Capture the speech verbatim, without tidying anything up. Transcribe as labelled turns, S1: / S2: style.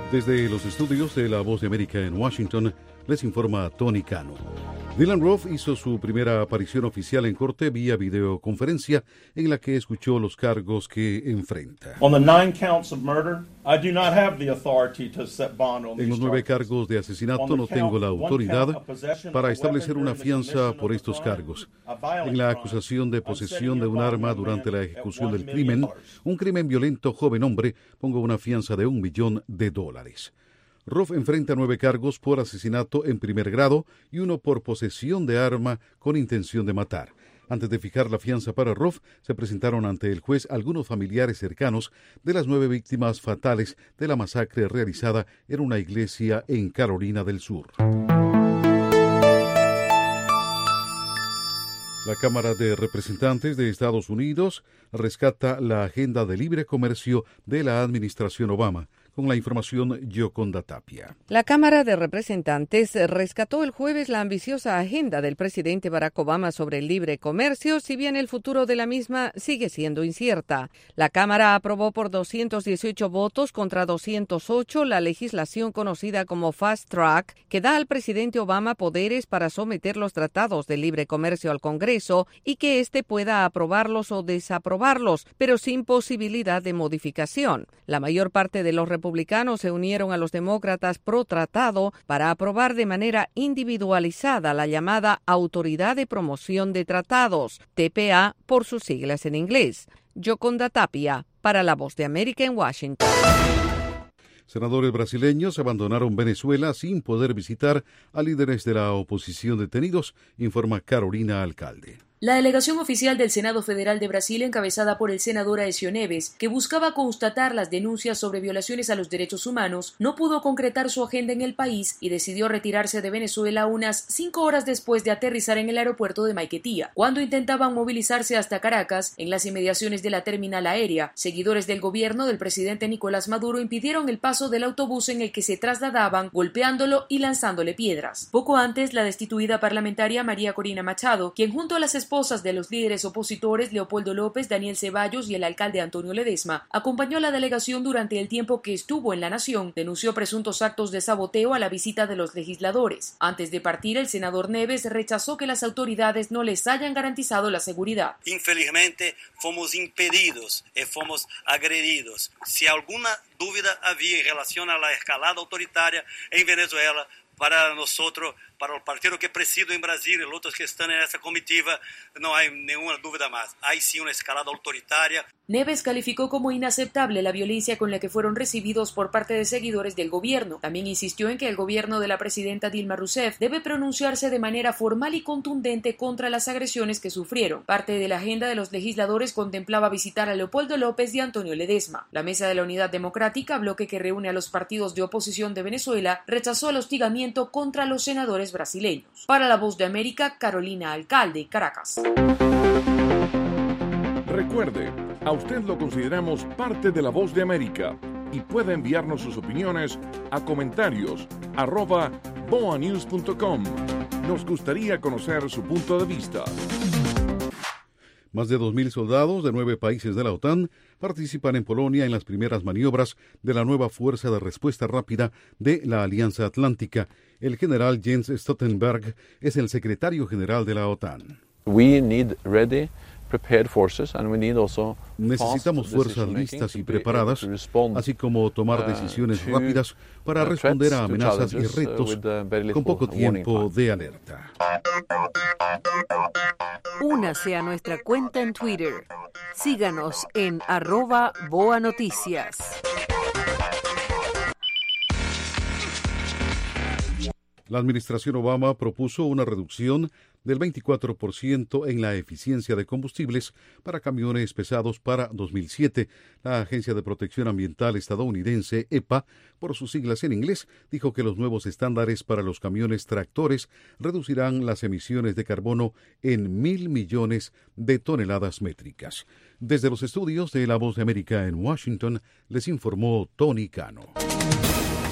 S1: Desde los estudios de La Voz de América en Washington, les informa Tony Cano. Dylan Roof hizo su primera aparición oficial en corte vía videoconferencia, en la que escuchó los cargos que enfrenta. En los nueve cargos de asesinato no tengo la autoridad para establecer una fianza por estos cargos. En la acusación de posesión de un arma durante la ejecución del crimen, un crimen violento, joven hombre, pongo una fianza de un millón de dólares. Roof enfrenta nueve cargos por asesinato en primer grado y uno por posesión de arma con intención de matar. Antes de fijar la fianza para Roof, se presentaron ante el juez algunos familiares cercanos de las nueve víctimas fatales de la masacre realizada en una iglesia en Carolina del Sur. La Cámara de Representantes de Estados Unidos rescata la agenda de libre comercio de la administración Obama. Con la información, Yoconda Tapia.
S2: La Cámara de Representantes rescató el jueves la ambiciosa agenda del presidente Barack Obama sobre el libre comercio, si bien el futuro de la misma sigue siendo incierta. La Cámara aprobó por doscientos dieciocho votos contra doscientos ocho la legislación conocida como Fast Track, que da al presidente Obama poderes para someter los tratados de libre comercio al Congreso y que éste pueda aprobarlos o desaprobarlos, pero sin posibilidad de modificación. La mayor parte de los republicanos republicanos se unieron a los demócratas pro tratado para aprobar de manera individualizada la llamada Autoridad de Promoción de Tratados, T P A por sus siglas en inglés. Yoconda Tapia, para La Voz de América en Washington.
S1: Senadores brasileños abandonaron Venezuela sin poder visitar a líderes de la oposición detenidos, informa Carolina Alcalde.
S3: La delegación oficial del Senado Federal de Brasil, encabezada por el senador Aécio Neves, que buscaba constatar las denuncias sobre violaciones a los derechos humanos, no pudo concretar su agenda en el país y decidió retirarse de Venezuela unas cinco horas después de aterrizar en el aeropuerto de Maiquetía. Cuando intentaban movilizarse hasta Caracas, en las inmediaciones de la terminal aérea, seguidores del gobierno del presidente Nicolás Maduro impidieron el paso del autobús en el que se trasladaban, golpeándolo y lanzándole piedras. Poco antes, la destituida parlamentaria María Corina Machado, quien junto a las esposas de los líderes opositores Leopoldo López, Daniel Ceballos y el alcalde Antonio Ledesma, acompañó a la delegación durante el tiempo que estuvo en la nación, denunció presuntos actos de saboteo a la visita de los legisladores. Antes de partir, el senador Neves rechazó que las autoridades no les hayan garantizado la seguridad.
S4: Infelizmente, fomos impedidos y fomos agredidos. Si alguna duda había en relación a la escalada autoritaria en Venezuela, para nosotros, para el partido que presido en Brasil y los otros que están en esa comitiva, no hay ninguna duda más. Hay sí una escalada autoritaria.
S3: Neves calificó como inaceptable la violencia con la que fueron recibidos por parte de seguidores del gobierno. También insistió en que el gobierno de la presidenta Dilma Rousseff debe pronunciarse de manera formal y contundente contra las agresiones que sufrieron. Parte de la agenda de los legisladores contemplaba visitar a Leopoldo López y Antonio Ledesma. La Mesa de la Unidad Democrática, bloque que reúne a los partidos de oposición de Venezuela, rechazó el hostigamiento contra los senadores brasileños. Para La Voz de América, Carolina Alcalde, Caracas.
S5: Recuerde, a usted lo consideramos parte de La Voz de América y puede enviarnos sus opiniones a comentarios arroba boa news punto com. Nos gustaría conocer su punto de vista.
S1: Más de dos mil soldados de nueve países de la OTAN participan en Polonia en las primeras maniobras de la nueva Fuerza de Respuesta Rápida de la Alianza Atlántica. El general Jens Stoltenberg es el secretario general de la OTAN.
S6: We need ready, prepared forces, and we need also
S1: Necesitamos fuerzas listas y preparadas, así como tomar decisiones rápidas para responder a amenazas y retos con poco tiempo de alerta.
S7: Únase a nuestra cuenta en Twitter. Síganos en arroba Boa Noticias.
S1: La administración Obama propuso una reducción del veinticuatro por ciento en la eficiencia de combustibles para camiones pesados para dos mil siete. La Agencia de Protección Ambiental estadounidense, E P A, por sus siglas en inglés, dijo que los nuevos estándares para los camiones tractores reducirán las emisiones de carbono en mil millones de toneladas métricas. Desde los estudios de La Voz de América en Washington, les informó Tony Cano.